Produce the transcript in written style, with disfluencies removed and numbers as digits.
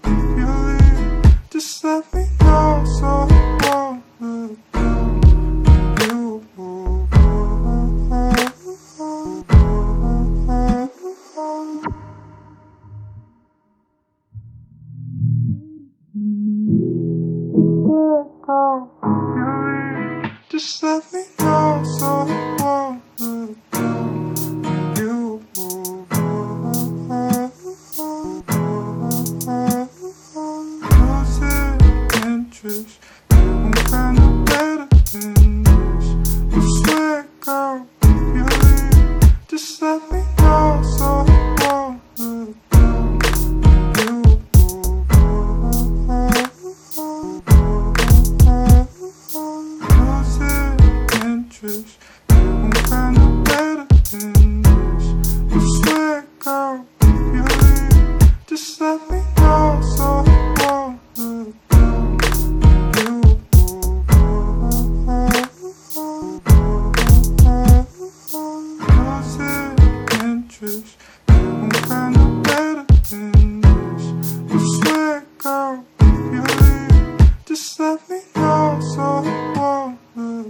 if you leave, just let me know so I won't look down. You move on. Just let me know so I won't look down. You move on. Losing interest, it won't find no better than this. I swear, girl, if you leave, just let me know so I won't look down. You move on. Losing interest, it won't find no better than this. I swear, girl, if you leave, just let me know so I won't look down. You move on. Losing interest, it won't find no better than this. I swear, girl, if you leave, just let me know so I won't look